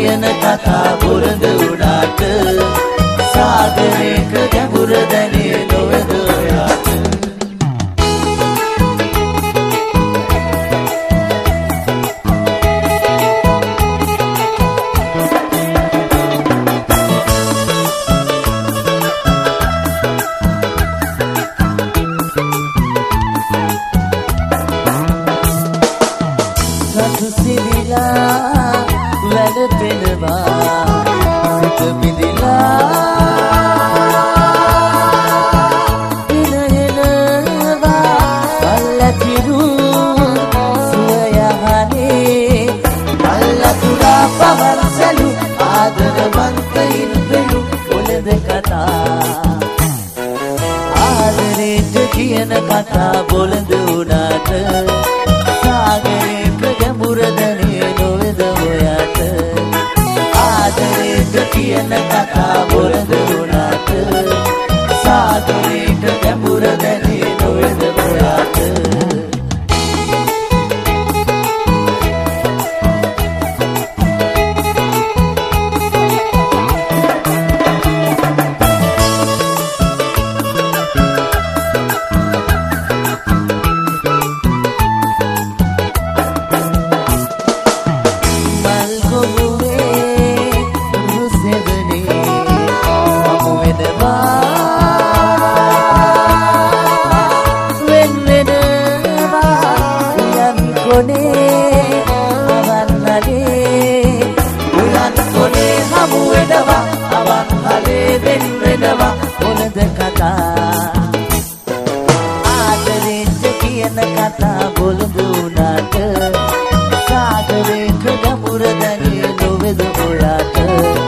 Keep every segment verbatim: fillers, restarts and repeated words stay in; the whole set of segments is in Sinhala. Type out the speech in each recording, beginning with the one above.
කියන කතා බොළඳ උඩට සාගරේක ගැඹුර දැනේ නොවේද ඔයාට කියන කතා බොළඳ උඩට සාගරේක ගැඹුර දැනේ නොවේද ඔයාට ආදරේට කියන කතා බොළඳ උඩට සාගරේක ගැඹුර දැනේ නොවේද ඔයාට ආදරේට කියන කතා බොළඳ උඩට සාගරේක ගැඹුර දැනේ නොවේද ඔයාට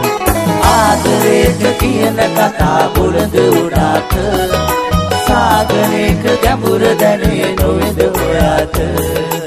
ආදරේට කියන කතා බොළඳ උඩට සාගරේක ගැඹුර දැනේ නොවේද ඔයාට